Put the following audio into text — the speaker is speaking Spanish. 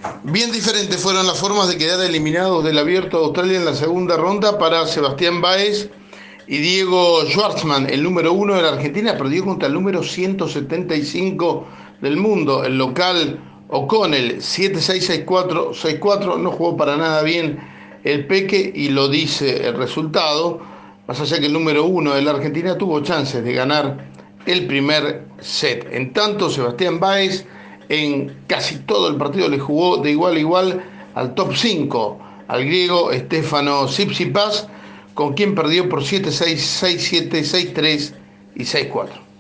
Bien diferentes fueron las formas de quedar eliminados del Abierto de Australia en la segunda ronda para Sebastián Báez y Diego Schwartzman. El número uno de la Argentina perdió contra el número 175 del mundo, el local O'Connell, 7-6, 6-4, 6-4. No jugó para nada bien el Peque y lo dice el resultado. Más allá que el número uno de la Argentina tuvo chances de ganar el primer set. En tanto, Sebastián Báez en casi todo el partido le jugó de igual a igual al top 5, al griego Stefano Tsitsipas, con quien perdió por 7-6, 6-7, 6-3 y 6-4.